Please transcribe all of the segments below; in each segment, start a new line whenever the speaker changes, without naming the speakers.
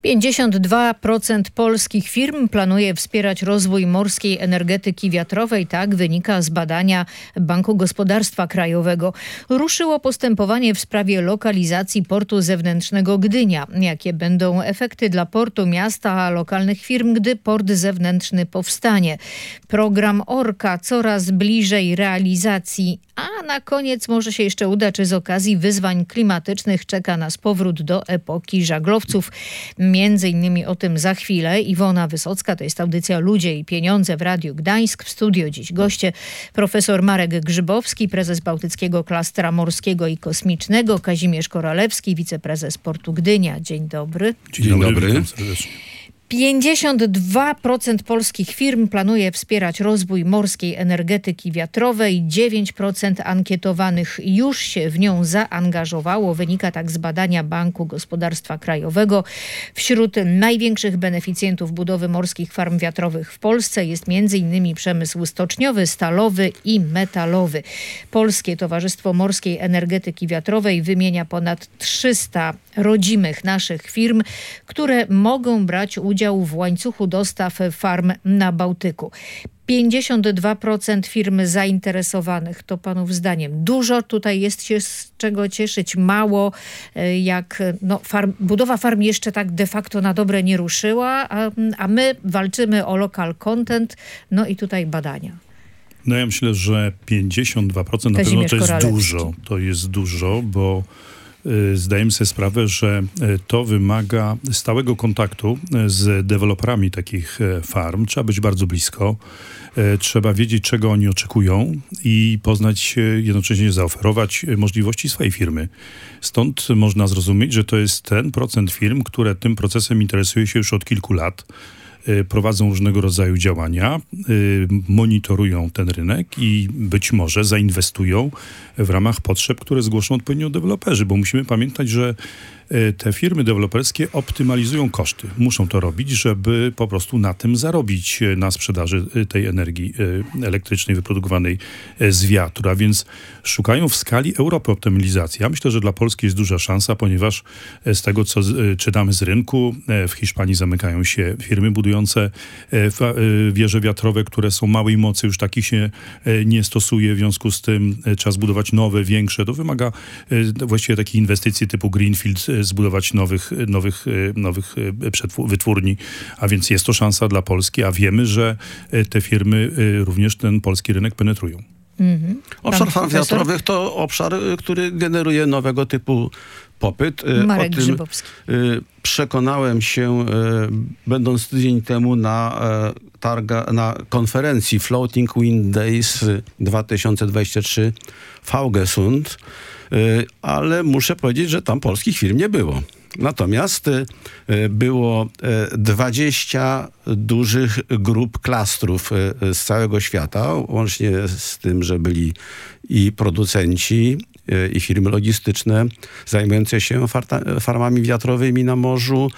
52% polskich firm planuje wspierać rozwój morskiej energetyki wiatrowej, tak wynika z badania Banku Gospodarstwa Krajowego. Ruszyło postępowanie w sprawie lokalizacji portu zewnętrznego Gdynia. Jakie będą efekty dla portu, miasta, a lokalnych firm, gdy port zewnętrzny powstanie? Program Orka coraz bliżej realizacji, a na koniec może się jeszcze uda, czy z okazji wyzwań klimatycznych czeka nas powrót do epoki żaglowców. Między innymi o tym za chwilę. Iwona Wysocka, to jest audycja Ludzie i Pieniądze w Radiu Gdańsk. W studio dziś goście profesor Marek Grzybowski, prezes Bałtyckiego Klastra Morskiego i Kosmicznego, Kazimierz Koralewski, wiceprezes Portu Gdynia. Dzień dobry.
Dzień dobry. Witam serdecznie.
52% polskich firm planuje wspierać rozwój morskiej energetyki wiatrowej. 9% ankietowanych już się w nią zaangażowało. Wynika tak z badania Banku Gospodarstwa Krajowego. Wśród największych beneficjentów budowy morskich farm wiatrowych w Polsce jest m.in. przemysł stoczniowy, stalowy i metalowy. Polskie Towarzystwo Morskiej Energetyki Wiatrowej wymienia ponad 300 rodzimych naszych firm, które mogą brać udział w łańcuchu dostaw farm na Bałtyku. 52% firm zainteresowanych, to panów zdaniem dużo, tutaj jest się z czego cieszyć, mało, jak budowa farm jeszcze tak de facto na dobre nie ruszyła, a my walczymy o local content, no i tutaj badania.
No ja myślę, że 52% na pewno to jest dużo, bo zdajemy sobie sprawę, że to wymaga stałego kontaktu z deweloperami takich farm. Trzeba być bardzo blisko. Trzeba wiedzieć, czego oni oczekują i poznać, jednocześnie zaoferować możliwości swojej firmy. Stąd można zrozumieć, że to jest ten procent firm, które tym procesem interesuje się już od kilku lat. Prowadzą różnego rodzaju działania, monitorują ten rynek i być może zainwestują w ramach potrzeb, które zgłoszą odpowiednio deweloperzy, bo musimy pamiętać, że te firmy deweloperskie optymalizują koszty. Muszą to robić, żeby po prostu na tym zarobić, na sprzedaży tej energii elektrycznej wyprodukowanej z wiatru. A więc szukają w skali Europy optymalizacji. Ja myślę, że dla Polski jest duża szansa, ponieważ z tego, co czytamy z rynku, w Hiszpanii zamykają się firmy budujące wieże wiatrowe, które są małej mocy, już takich się nie stosuje, w związku z tym trzeba zbudować nowe, większe. To wymaga właściwie takiej inwestycji typu greenfield, zbudować nowych wytwórni, a więc jest to szansa dla Polski, a wiemy, że te firmy również ten polski rynek penetrują.
Obszar farm wiatrowych to obszar, który generuje nowego typu popyt.
Marek Grzybowski.
Przekonałem się, będąc tydzień temu na konferencji Floating Wind Days 2023 w Haugesund, ale muszę powiedzieć, że tam polskich firm nie było. Natomiast było 20 dużych grup klastrów z całego świata, łącznie z tym, że byli i producenci, i firmy logistyczne zajmujące się farmami wiatrowymi na morzu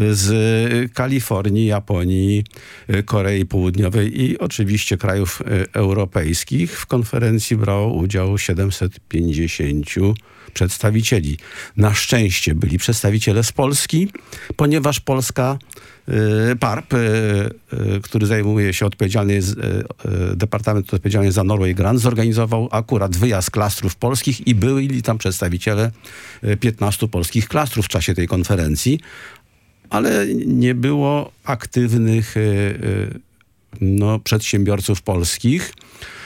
z Kalifornii, Japonii, Korei Południowej i oczywiście krajów europejskich. W konferencji brało udział 750 przedstawicieli. Na szczęście byli przedstawiciele z Polski, ponieważ Polska PARP, który zajmuje się Departament Odpowiedzialny za Norway Grant, zorganizował akurat wyjazd klastrów polskich i byli tam przedstawiciele 15 polskich klastrów w czasie tej konferencji, ale nie było aktywnych przedsiębiorców polskich.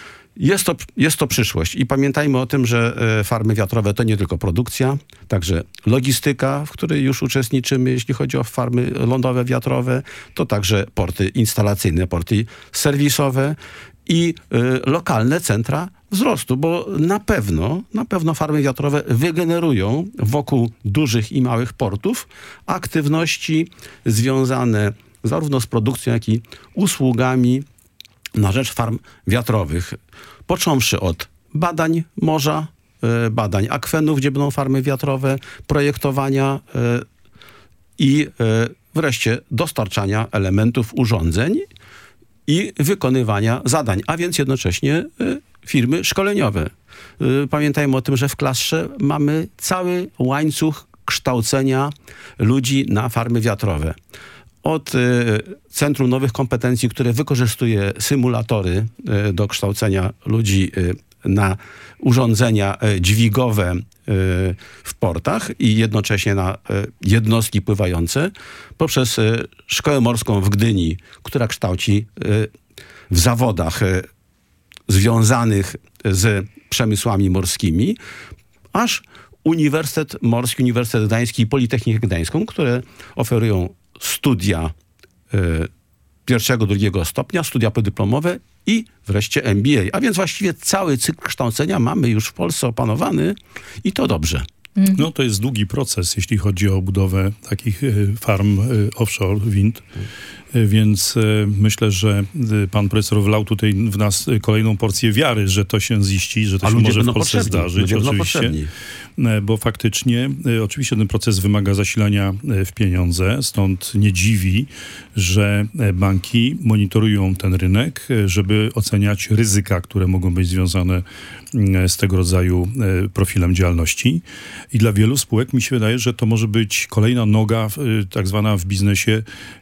Jest to przyszłość i pamiętajmy o tym, że farmy wiatrowe to nie tylko produkcja, także logistyka, w której już uczestniczymy, jeśli chodzi o farmy lądowe wiatrowe, to także porty instalacyjne, porty serwisowe i lokalne centra wzrostu, bo na pewno farmy wiatrowe wygenerują wokół dużych i małych portów aktywności związane zarówno z produkcją, jak i usługami na rzecz farm wiatrowych. Począwszy od badań morza, badań akwenów, gdzie będą farmy wiatrowe, projektowania i wreszcie dostarczania elementów, urządzeń i wykonywania zadań, a więc jednocześnie firmy szkoleniowe. Pamiętajmy o tym, że w klastrze mamy cały łańcuch kształcenia ludzi na farmy wiatrowe. Od Centrum Nowych Kompetencji, które wykorzystuje symulatory do kształcenia ludzi na urządzenia dźwigowe w portach i jednocześnie na jednostki pływające, poprzez Szkołę Morską w Gdyni, która kształci w zawodach związanych z przemysłami morskimi, aż Uniwersytet Morski, Uniwersytet Gdański i Politechnikę Gdańską, które oferują studia pierwszego, drugiego stopnia, studia podyplomowe i wreszcie MBA. A więc właściwie cały cykl kształcenia mamy już w Polsce opanowany i to dobrze.
No to jest długi proces, jeśli chodzi o budowę takich farm offshore wind. Więc myślę, że pan profesor wlał tutaj w nas kolejną porcję wiary, że to się ziści, że to się może w Polsce zdarzyć. Oczywiście, bo faktycznie oczywiście ten proces wymaga zasilania w pieniądze, stąd nie dziwi, że banki monitorują ten rynek, żeby oceniać ryzyka, które mogą być związane z tego rodzaju profilem działalności. I dla wielu spółek mi się wydaje, że to może być kolejna noga tak zwana w biznesie,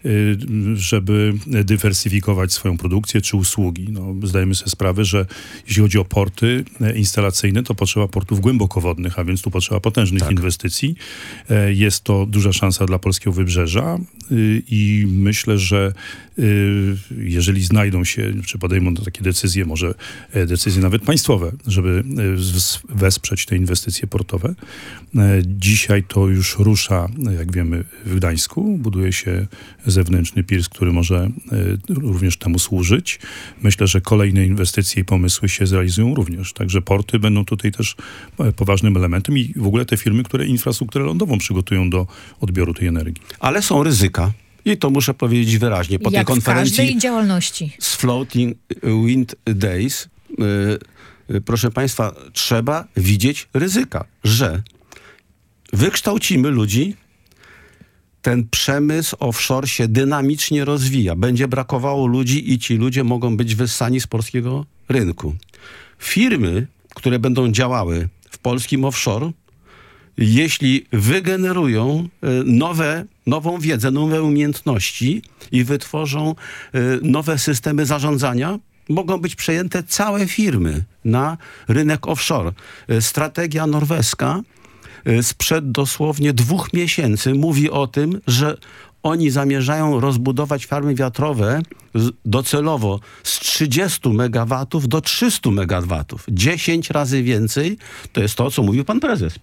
żeby dywersyfikować swoją produkcję czy usługi. No, zdajemy sobie sprawę, że jeśli chodzi o porty instalacyjne, to potrzeba portów głębokowodnych, a więc tu potrzeba potężnych inwestycji. Jest to duża szansa dla polskiego wybrzeża i myślę, że jeżeli znajdą się, czy podejmą takie decyzje, może decyzje nawet państwowe, żeby wesprzeć te inwestycje portowe. Dzisiaj to już rusza, jak wiemy, w Gdańsku. Buduje się zewnętrzny piers, który może również temu służyć. Myślę, że kolejne inwestycje i pomysły się zrealizują również. Także porty będą tutaj też poważnym elementem i w ogóle te firmy, które infrastrukturę lądową przygotują do odbioru tej energii.
Ale są ryzyka. I to muszę powiedzieć wyraźnie. Po tej konferencji
w każdej działalności
z Floating Wind Days, proszę państwa, trzeba widzieć ryzyka, że wykształcimy ludzi, ten przemysł offshore się dynamicznie rozwija. Będzie brakowało ludzi i ci ludzie mogą być wyssani z polskiego rynku. Firmy, które będą działały w polskim offshore, jeśli wygenerują nową wiedzę, nowe umiejętności i wytworzą nowe systemy zarządzania, mogą być przejęte całe firmy na rynek offshore. Strategia norweska sprzed dosłownie 2 miesięcy mówi o tym, że oni zamierzają rozbudować farmy wiatrowe docelowo z 30 MW do 300 MW. 10 razy więcej to jest to, co mówił pan prezes.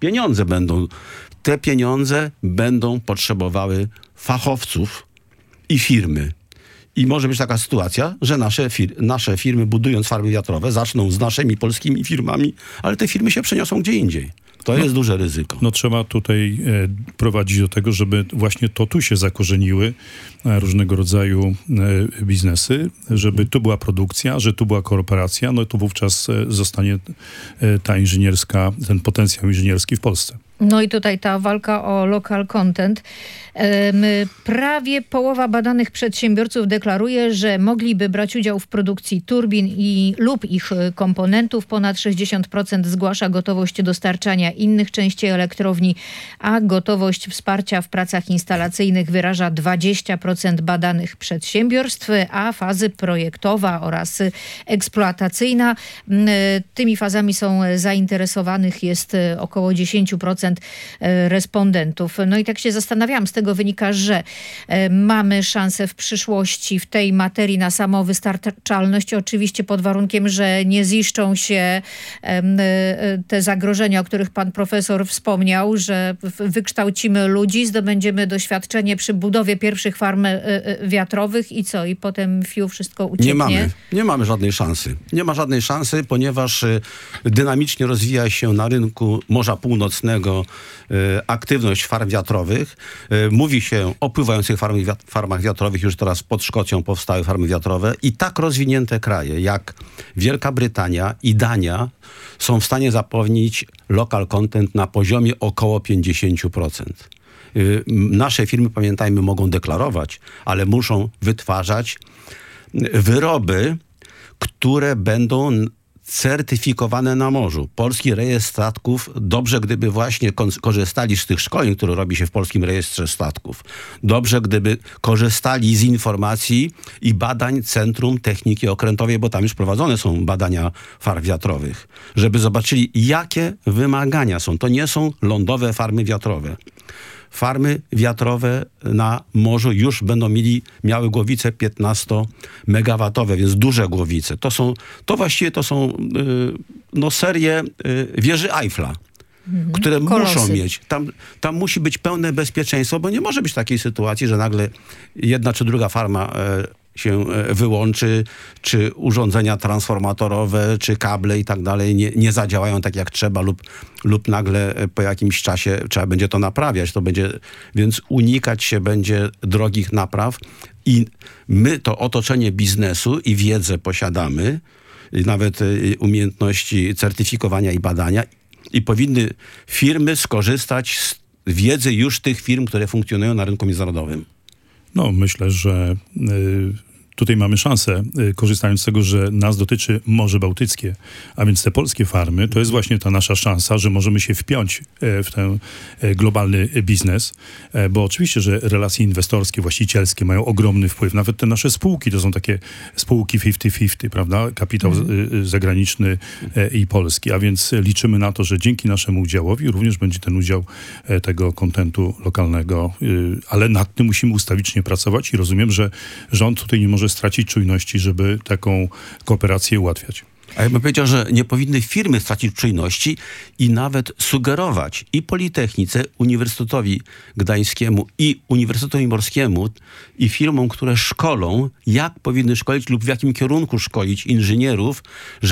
Te pieniądze będą potrzebowały fachowców i firmy. I może być taka sytuacja, że nasze firmy, budując farmy wiatrowe, zaczną z naszymi polskimi firmami, ale te firmy się przeniosą gdzie indziej. To jest duże ryzyko.
No trzeba tutaj prowadzić do tego, żeby właśnie to tu się zakorzeniły różnego rodzaju biznesy, żeby tu była produkcja, że tu była kooperacja, no to wówczas zostanie ten potencjał inżynierski w Polsce.
No i tutaj ta walka o local content. Prawie połowa badanych przedsiębiorców deklaruje, że mogliby brać udział w produkcji turbin lub ich komponentów. Ponad 60% zgłasza gotowość dostarczania innych części elektrowni, a gotowość wsparcia w pracach instalacyjnych wyraża 20% badanych przedsiębiorstw, a fazy projektowa oraz eksploatacyjna. Tymi fazami są zainteresowanych jest około 10% respondentów. No i tak się zastanawiałam, z tego wynika, że mamy szansę w przyszłości w tej materii na samowystarczalność, oczywiście pod warunkiem, że nie ziszczą się te zagrożenia, o których pan profesor wspomniał, że wykształcimy ludzi, zdobędziemy doświadczenie przy budowie pierwszych farm wiatrowych i co? I potem wszystko ucieknie?
Nie mamy żadnej szansy. Nie ma żadnej szansy, ponieważ dynamicznie rozwija się na rynku Morza Północnego aktywność farm wiatrowych. Mówi się o pływających farmach wiatrowych. Już teraz pod Szkocją powstały farmy wiatrowe i tak rozwinięte kraje jak Wielka Brytania i Dania są w stanie zapewnić local content na poziomie około 50%. Nasze firmy, pamiętajmy, mogą deklarować, ale muszą wytwarzać wyroby, które będą certyfikowane na morzu. Polski Rejestr Statków, dobrze gdyby właśnie korzystali z tych szkoleń, które robi się w Polskim Rejestrze Statków. Dobrze gdyby korzystali z informacji i badań Centrum Techniki Okrętowej, bo tam już prowadzone są badania far wiatrowych. Żeby zobaczyli, jakie wymagania są. To nie są lądowe farmy wiatrowe. Farmy wiatrowe na morzu już będą miały głowice 15-megawatowe, więc duże głowice. To właściwie są serie wieży Eiffla, które muszą mieć. Tam musi być pełne bezpieczeństwo, bo nie może być takiej sytuacji, że nagle jedna czy druga farma się wyłączy, czy urządzenia transformatorowe, czy kable i tak dalej nie zadziałają tak jak trzeba lub nagle po jakimś czasie trzeba będzie to naprawiać. Więc unikać się będzie drogich napraw i my to otoczenie biznesu i wiedzę posiadamy, i nawet umiejętności certyfikowania i badania i powinny firmy skorzystać z wiedzy już tych firm, które funkcjonują na rynku międzynarodowym.
No, myślę, że tutaj mamy szansę, korzystając z tego, że nas dotyczy Morze Bałtyckie, a więc te polskie farmy, to jest właśnie ta nasza szansa, że możemy się wpiąć w ten globalny biznes, bo oczywiście, że relacje inwestorskie, właścicielskie mają ogromny wpływ. Nawet te nasze spółki to są takie spółki 50-50, prawda? Kapitał zagraniczny i polski, a więc liczymy na to, że dzięki naszemu udziałowi również będzie ten udział tego kontentu lokalnego, ale nad tym musimy ustawicznie pracować i rozumiem, że rząd tutaj nie może stracić czujności, żeby taką kooperację ułatwiać.
A ja bym powiedział, że nie powinny firmy stracić czujności i nawet sugerować i Politechnice, Uniwersytetowi Gdańskiemu i Uniwersytetowi Morskiemu i firmom, które szkolą, jak powinny szkolić lub w jakim kierunku szkolić inżynierów,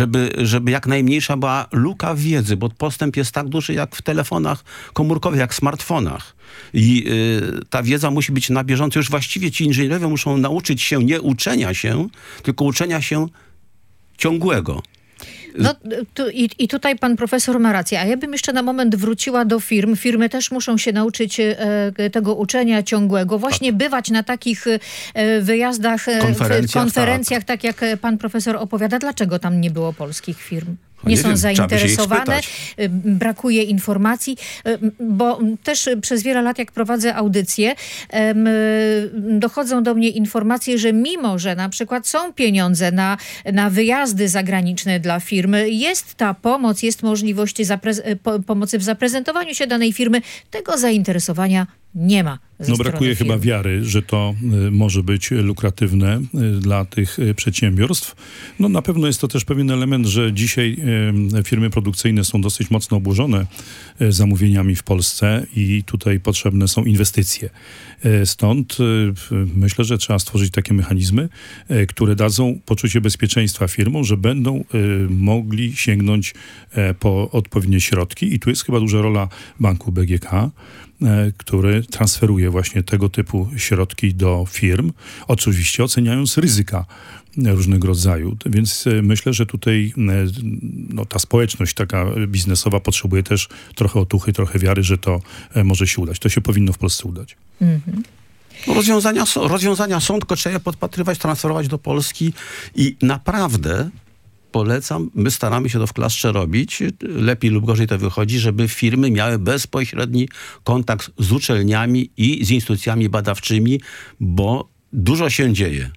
żeby jak najmniejsza była luka w wiedzy, bo postęp jest tak duży jak w telefonach komórkowych, jak w smartfonach. I ta wiedza musi być na bieżąco. Już właściwie ci inżynierowie muszą nauczyć się nie uczenia się, tylko uczenia się ciągłego.
No i tutaj pan profesor ma rację, a ja bym jeszcze na moment wróciła do firm. Firmy też muszą się nauczyć tego uczenia ciągłego, właśnie bywać na takich wyjazdach, konferencjach, tak jak pan profesor opowiada. Dlaczego tam nie było polskich firm? Nie są zainteresowane, brakuje informacji, bo też przez wiele lat, jak prowadzę audycje, dochodzą do mnie informacje, że mimo, że na przykład są pieniądze na wyjazdy zagraniczne dla firmy, jest ta pomoc, jest możliwość pomocy w zaprezentowaniu się danej firmy, tego zainteresowania nie ma.
No brakuje chyba wiary, że to może być lukratywne dla tych przedsiębiorstw. No na pewno jest to też pewien element, że dzisiaj firmy produkcyjne są dosyć mocno obłożone zamówieniami w Polsce i tutaj potrzebne są inwestycje. Stąd myślę, że trzeba stworzyć takie mechanizmy, które dadzą poczucie bezpieczeństwa firmom, że będą mogli sięgnąć po odpowiednie środki. I tu jest chyba duża rola banku BGK, który transferuje właśnie tego typu środki do firm, oczywiście oceniając ryzyka różnego rodzaju. Więc myślę, że tutaj ta społeczność taka biznesowa potrzebuje też trochę otuchy, trochę wiary, że to może się udać. To się powinno w Polsce udać.
Mhm.
Rozwiązania są, tylko trzeba je podpatrywać, transferować do Polski i naprawdę polecam, my staramy się to w Klastrze robić, lepiej lub gorzej to wychodzi, żeby firmy miały bezpośredni kontakt z uczelniami i z instytucjami badawczymi, bo dużo się dzieje.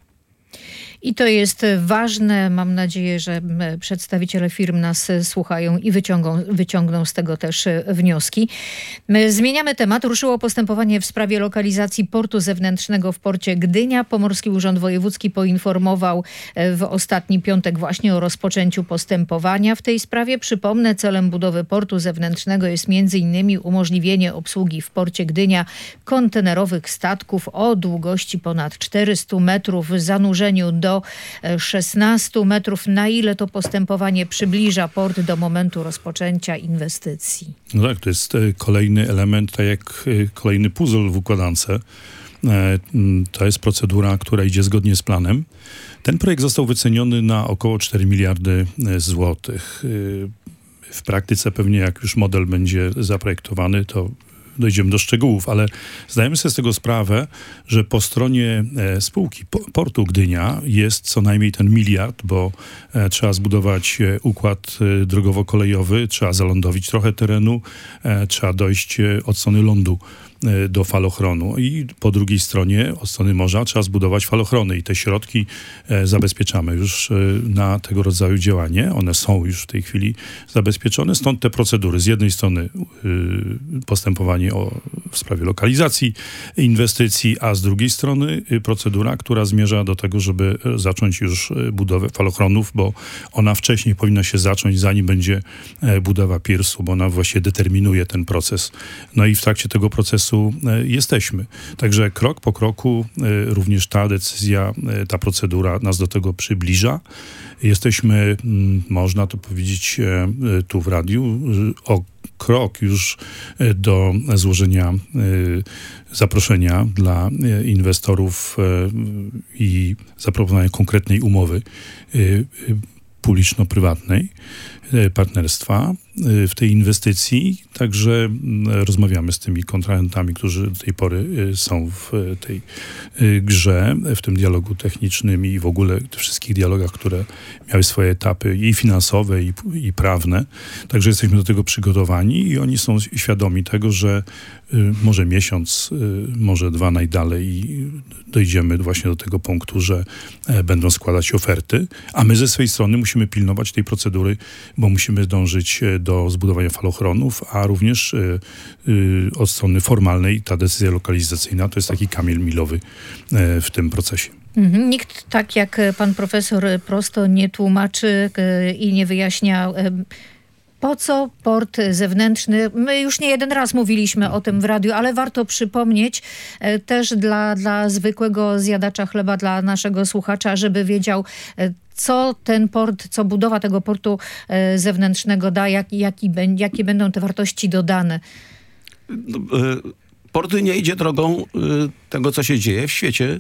I to jest ważne. Mam nadzieję, że przedstawiciele firm nas słuchają i wyciągną z tego też wnioski. Zmieniamy temat. Ruszyło postępowanie w sprawie lokalizacji portu zewnętrznego w porcie Gdynia. Pomorski Urząd Wojewódzki poinformował w ostatni piątek właśnie o rozpoczęciu postępowania w tej sprawie. Przypomnę, celem budowy portu zewnętrznego jest m.in. umożliwienie obsługi w porcie Gdynia kontenerowych statków o długości ponad 400 metrów, zanurzeniu do 16 metrów. Na ile to postępowanie przybliża port do momentu rozpoczęcia inwestycji?
No tak, to jest kolejny element, tak jak kolejny puzzle w układance. To jest procedura, która idzie zgodnie z planem. Ten projekt został wyceniony na około 4 miliardy złotych. W praktyce pewnie jak już model będzie zaprojektowany, to dojdziemy do szczegółów, ale zdajemy sobie z tego sprawę, że po stronie spółki Portu Gdynia jest co najmniej ten 1 miliard, bo trzeba zbudować układ drogowo-kolejowy, trzeba zalądowić trochę terenu, trzeba dojść od strony lądu do falochronu i po drugiej stronie, od strony morza, trzeba zbudować falochrony i te środki zabezpieczamy już na tego rodzaju działanie. One są już w tej chwili zabezpieczone, stąd te procedury. Z jednej strony postępowanie w sprawie lokalizacji inwestycji, a z drugiej strony procedura, która zmierza do tego, żeby zacząć już budowę falochronów, bo ona wcześniej powinna się zacząć, zanim będzie budowa pirsu, bo ona właśnie determinuje ten proces. No i w trakcie tego procesu jesteśmy. Także krok po kroku również ta decyzja, ta procedura nas do tego przybliża. Jesteśmy, można to powiedzieć tu w radiu, o krok już do złożenia zaproszenia dla inwestorów i zaproponowania konkretnej umowy publiczno-prywatnej partnerstwa w tej inwestycji. Także rozmawiamy z tymi kontrahentami, którzy do tej pory są w tej grze, w tym dialogu technicznym i w ogóle w wszystkich dialogach, które miały swoje etapy i finansowe, i prawne. Także jesteśmy do tego przygotowani i oni są świadomi tego, że może miesiąc, może 2 najdalej i dojdziemy właśnie do tego punktu, że będą składać oferty, a my ze swojej strony musimy pilnować tej procedury, bo musimy dążyć do zbudowania falochronów, a również od strony formalnej ta decyzja lokalizacyjna to jest taki kamień milowy w tym procesie.
Nikt tak jak pan profesor prosto nie tłumaczy i nie wyjaśnia, po co port zewnętrzny. My już nie jeden raz mówiliśmy o tym w radiu, ale warto przypomnieć też dla zwykłego zjadacza chleba, dla naszego słuchacza, żeby wiedział, co ten port, co budowa tego portu zewnętrznego da, jakie będą te wartości dodane.
Port nie idzie drogą tego, co się dzieje w świecie,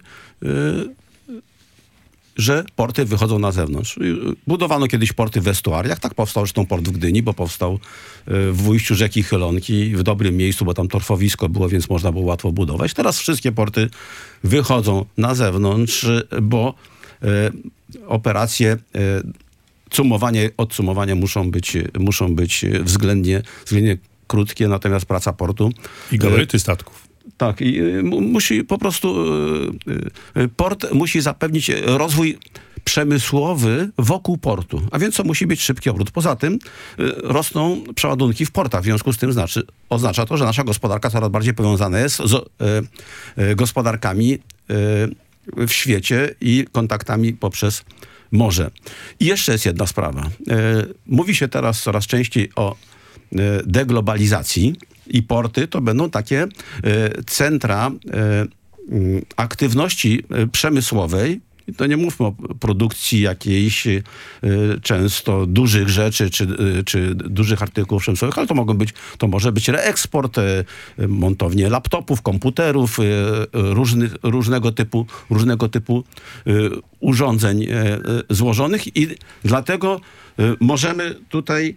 że porty wychodzą na zewnątrz. Budowano kiedyś porty w estuariach, tak powstał zresztą port w Gdyni, bo powstał w ujściu rzeki Chylonki, w dobrym miejscu, bo tam torfowisko było, więc można było łatwo budować. Teraz wszystkie porty wychodzą na zewnątrz, bo operacje cumowania i odcumowania muszą być względnie krótkie, natomiast praca portu...
I gabaryty statków.
Tak, i musi po prostu port musi zapewnić rozwój przemysłowy wokół portu, a więc to musi być szybki obrót. Poza tym rosną przeładunki w portach, w związku z tym oznacza to, że nasza gospodarka coraz bardziej powiązana jest z gospodarkami w świecie i kontaktami poprzez morze. I jeszcze jest jedna sprawa. Mówi się teraz coraz częściej o deglobalizacji i porty to będą takie centra aktywności przemysłowej. I to nie mówmy o produkcji jakiejś często dużych rzeczy czy dużych artykułów przemysłowych, ale to może być reeksport, montownie laptopów, komputerów, różnego typu urządzeń złożonych i dlatego możemy tutaj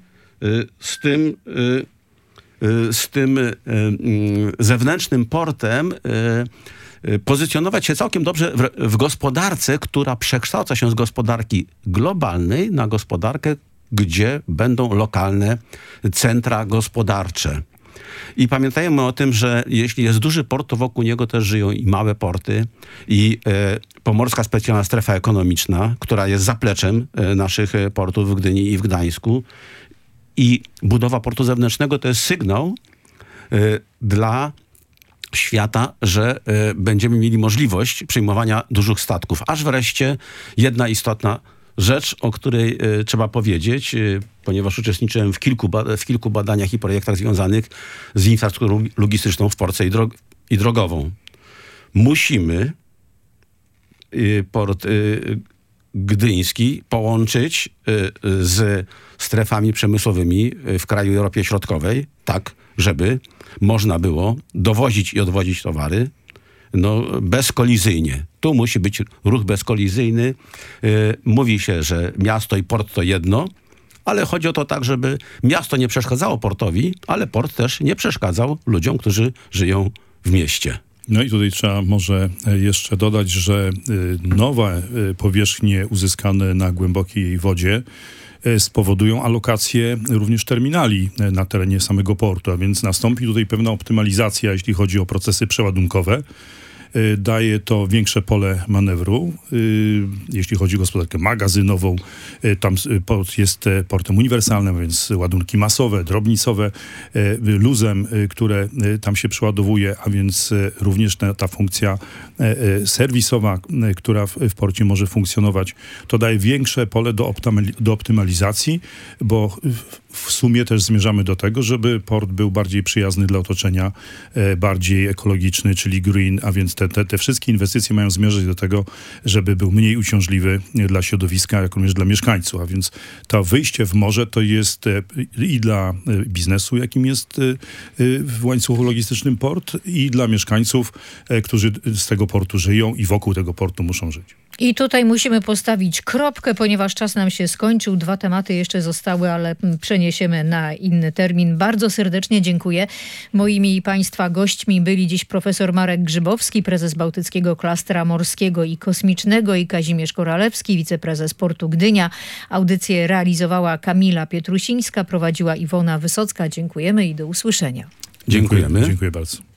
z tym zewnętrznym portem pozycjonować się całkiem dobrze w gospodarce, która przekształca się z gospodarki globalnej na gospodarkę, gdzie będą lokalne centra gospodarcze. I pamiętajmy o tym, że jeśli jest duży port, to wokół niego też żyją i małe porty i Pomorska Specjalna Strefa Ekonomiczna, która jest zapleczem naszych portów w Gdyni i w Gdańsku. I budowa portu zewnętrznego to jest sygnał dla świata, że będziemy mieli możliwość przyjmowania dużych statków. Aż wreszcie jedna istotna rzecz, o której trzeba powiedzieć, ponieważ uczestniczyłem w kilku badaniach i projektach związanych z infrastrukturą logistyczną w porcie i drogową. Musimy port gdyński połączyć z strefami przemysłowymi w kraju Europie Środkowej, tak, żeby można było dowozić i odwozić towary bezkolizyjnie. Tu musi być ruch bezkolizyjny. Mówi się, że miasto i port to jedno, ale chodzi o to tak, żeby miasto nie przeszkadzało portowi, ale port też nie przeszkadzał ludziom, którzy żyją w mieście.
No i tutaj trzeba może jeszcze dodać, że nowe powierzchnie uzyskane na głębokiej wodzie spowodują alokację również terminali na terenie samego portu, a więc nastąpi tutaj pewna optymalizacja, jeśli chodzi o procesy przeładunkowe. Daje to większe pole manewru, jeśli chodzi o gospodarkę magazynową. Tam port jest portem uniwersalnym, więc ładunki masowe, drobnicowe, luzem, które tam się przeładowuje, a więc również ta funkcja serwisowa, która w porcie może funkcjonować. To daje większe pole do optymalizacji, bo w sumie też zmierzamy do tego, żeby port był bardziej przyjazny dla otoczenia, bardziej ekologiczny, czyli green, a więc te wszystkie inwestycje mają zmierzać do tego, żeby był mniej uciążliwy dla środowiska, jak również dla mieszkańców. A więc to wyjście w morze to jest i dla biznesu, jakim jest w łańcuchu logistycznym port, i dla mieszkańców, którzy z tego portu żyją i wokół tego portu muszą żyć.
I tutaj musimy postawić kropkę, ponieważ czas nam się skończył. 2 tematy jeszcze zostały, ale przeniesiemy na inny termin. Bardzo serdecznie dziękuję. Moimi i Państwa gośćmi byli dziś profesor Marek Grzybowski, prezes Bałtyckiego Klastra Morskiego i Kosmicznego, i Kazimierz Koralewski, wiceprezes Portu Gdynia. Audycję realizowała Kamila Pietrusińska, prowadziła Iwona Wysocka. Dziękujemy i do usłyszenia.
Dziękujemy.
Dziękuję bardzo.